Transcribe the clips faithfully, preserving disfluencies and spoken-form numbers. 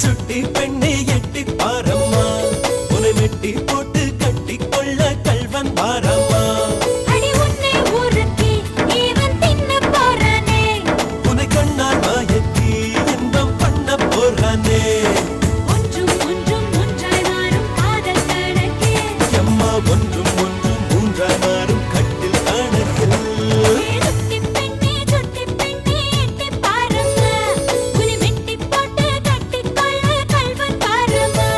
சுட்டி பெண்ணே எட்டி பாரம்மா உன்னை மெட்டி போட்டு கட்டி கொள்ள கல்வன் வாரம்மா அடி உன்னை ஊருக்கு இவன் தின்ன போறானே உன்னை கண்ணால் மயக்கி இன்பம் பண்ண போறானே ஒன்றும் ஒன்றும் ஒன்றாய் மாறும் காதல் கணக்கே எம்மா ஒன்றும் ஒன்றும் மூன்றாய் மாறும் கட்டில் கணக்கில் சுட்டி பெண்ணே சுட்டி பெண்ணே எட்டி பாரம்மா உன்னை மெட்டி போட்டு கட்டி கொள்ள கல்வன் வாரம்மா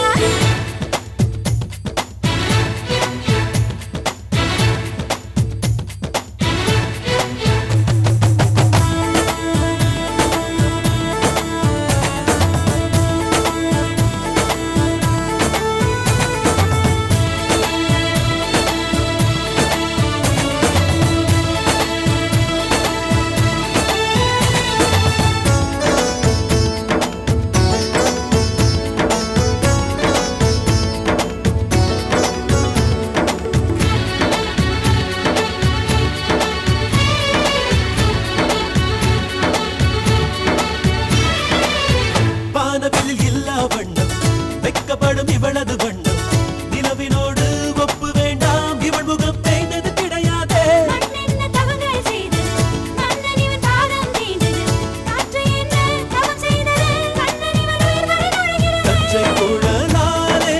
வானவில் இல்லா வண்ணம் வெக்கப்படும் இவளது வண்ணம் நிலவினோடு ஒப்பு வேண்டாம் இவள் முகம் தேய்ந்தது கிடையாதே மண்ணென்ன தவங்கள் செய்தது மன்னன் இவன் பாதம் தீண்டது காற்று என்ன தவம் செய்தது கண்ணன் இவன் உயிர் வரை நுழைகிறது கச்சை குழலாலே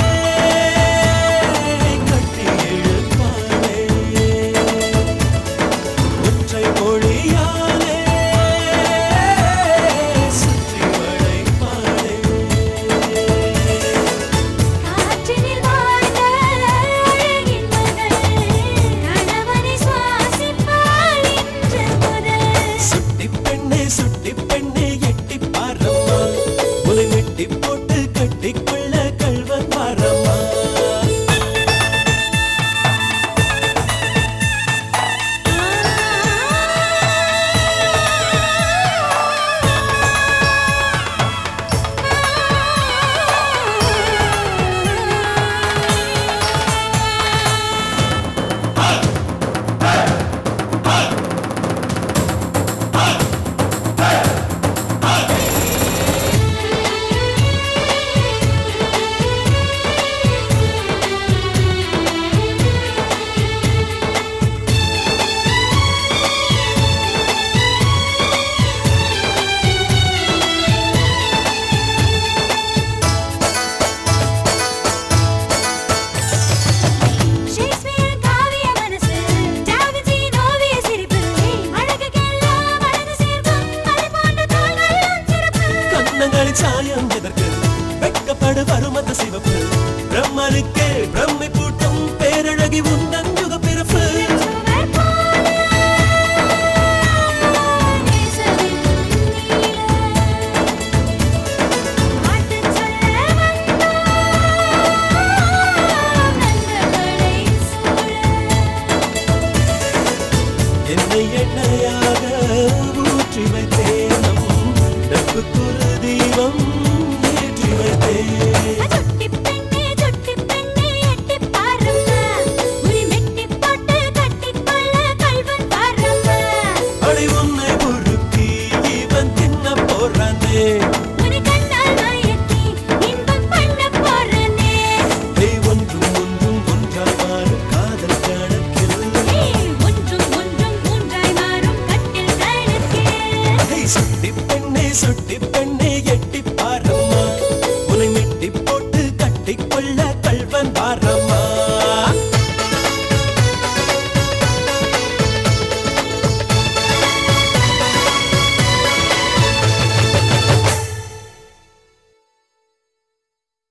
கட்டி இழுப்பாளே ஒற்றை மொழியாலே சுற்றி வளைப்பாளே காற்றினில் வாழ்ந்த அழகின் மகள் கணவனை சுவாசிப்பாள் இன்று முதல் சுட்டி பெண்ணே சுட்டி பெண்ணே எட்டி பாரம்மா உன்னை மெட்டி போட்டு கட்டிக்கொள்ள கல்வன் வாரம்மா ஷேக்ஸ்பியர் காவிய மனசு டாவின்சி ஓவிய சிரிப்பு அழகுக்கெல்லாம் அழகு சேர்க்கும் மலை போன்ற தோள்களும் சிறப்பு கண்ணங்களின் சாயம் எதற்கு வெட்கப்படு வருமத்த சிவப்பு பிரம்மனுக்கே பிரம்மை பூட்டும் பேரழகி உந்தன் யுக பிறப்பு சுவர் போல நேசமின் நீல பாட்டுச் சொல்ல வந்தோம் நந்தவளை சூழ என்னை எண்ணெயாக ஊற்றி வைத்தேனும் நட்புக்குரு தீபம் ஏற்றி வைத்தேன் சுட்டி பெண்ணே சுட்டி பெண்ணே எட்டி பாரம்மா உரி மெட்டி போட்டு கட்டிக்கொள்ள கல்வன் வாரம்மா அடி உன்னை உருக்கி இவன் தின்ன போறானே உன்னை கண்ணால் மயக்கி இன்பம் பண்ண போறனே ஏய் ஒன்றும் ஒன்றும் ஒன்றாய் மாறும் காதல் கணக்கில் ஏய் ஒன்றும் ஒன்றும் மூன்றாய் மாறும் கட்டில் கணக்கே ஏய் சுட்டி பெண்ணே சுட்டி பெண்ணே எட்டி பாரம்மா உன்னை மெட்டி போட்டு கட்டிக்கொள்ள கல்வன் வாரம்மா